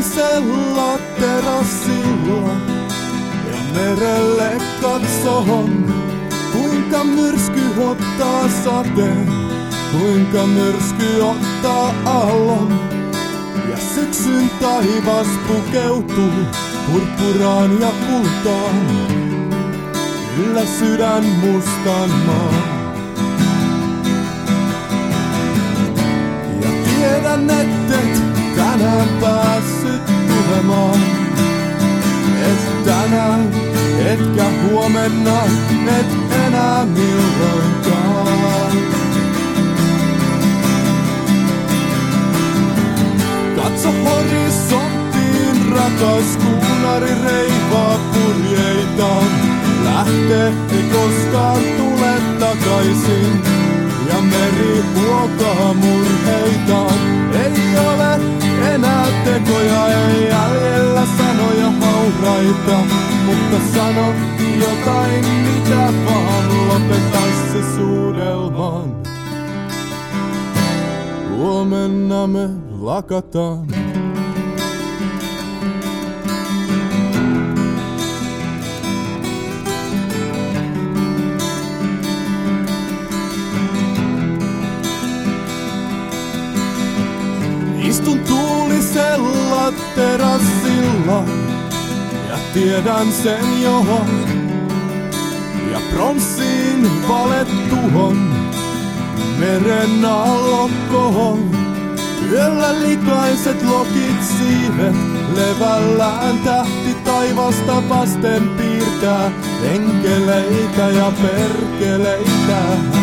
tuulisella terassilla ja merelle katsohon, kuinka myrsky ottaa sateen, kuinka myrsky ottaa aallon. Ja syksyn taivas pukeutuu purppuraan ja kultaan, yllä sydän mustan maan. Ja tiedän, ettet tänään päässyt tulemaan, et tänään, etkä huomenna, et enää milloinkaan. Katso horisonttiin, rakas kuunari reivaa purjeitaan. Lähtee, ei koskaan tule takaisin, ja meri huokaa murheitaan. Ei ole enää tekoja, ei jäljellä sanoja hauraita, mutta sano jotain, mitä vaan, lopeta se suudelmaan. Huomenna me lakataan. Istun tuulisella terassilla ja tiedän sen johon, ja pronssiin valettuhon meren allokkoon. Yöllä likaiset lokit siivet levällään tähti taivasta vasten piirtää enkeleitä ja perkeleitä.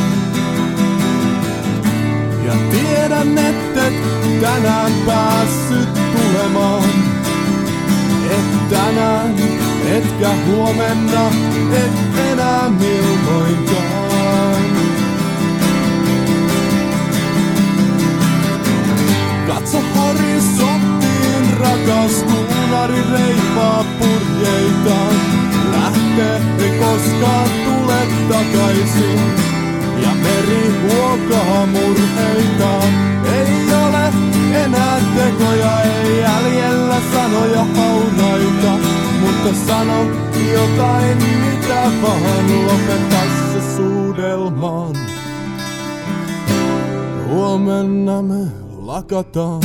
Ja tiedän, ettet tänään päässyt tulemaan, et tänään, etkä huomenna, et enää milloinkaan. Katso horisonttiin, rakas kuunari reipaa purjeitaan. Lähtee, ei koskaan tule takaisin, ja meri huokaa murheitaan. Ei ole enää tekoja, ei jäljellä sanoja hauraita, mutta sano jotain, mitä vaan, lopeta se suudelmaan. Huomenna me lakataan.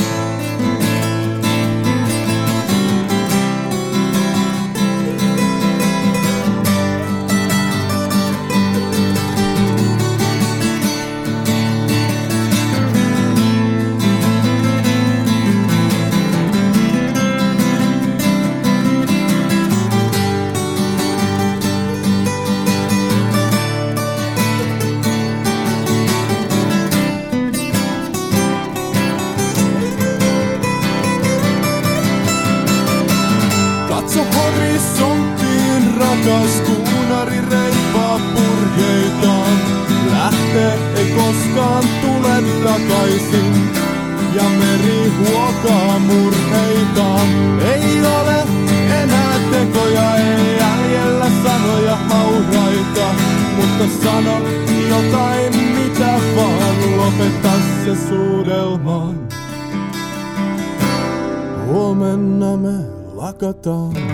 Katso horisonttiin, rakas kuunari reipaa purjeitaan. Lähtee, ei koskaan tule takaisin, ja meri huokaa murheitaan. Ei ole enää tekoja, ei jäljellä sanoja hauraita, mutta sano jotain, mitä vaan, lopeta se suudelmaan. Huomenna me lakataan.